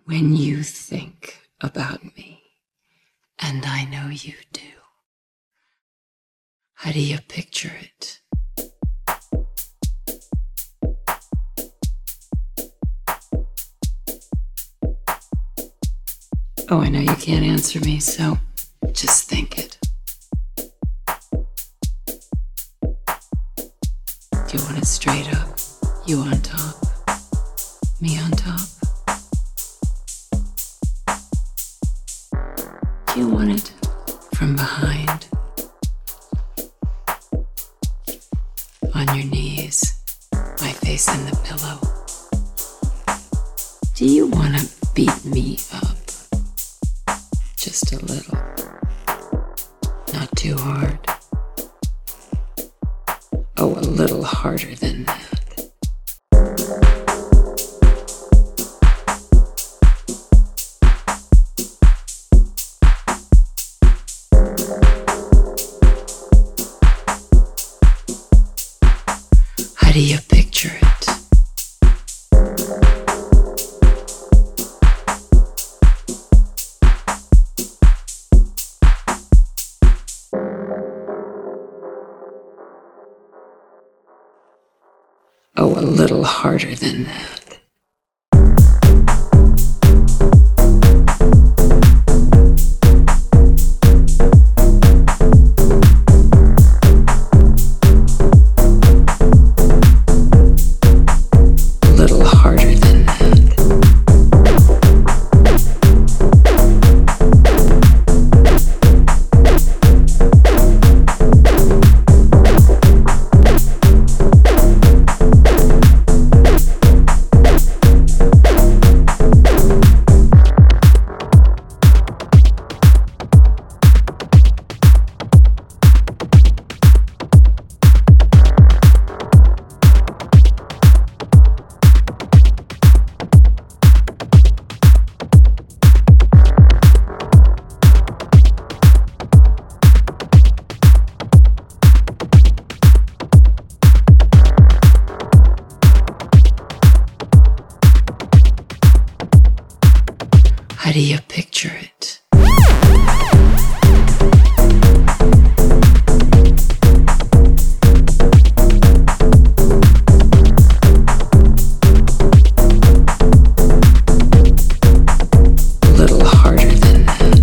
When you think about me, and I know you do, how do you picture it? Oh, I know you can't answer me, so just think it. Do you want it straight up? You on top? Me on top? Do you want it from behind? On your knees, my face in the pillow. Do you want to beat me up? Just a little. Not too hard. Oh, a little harder than that. How do you picture it? Oh, a little harder than that. How do you picture it? A little harder than that.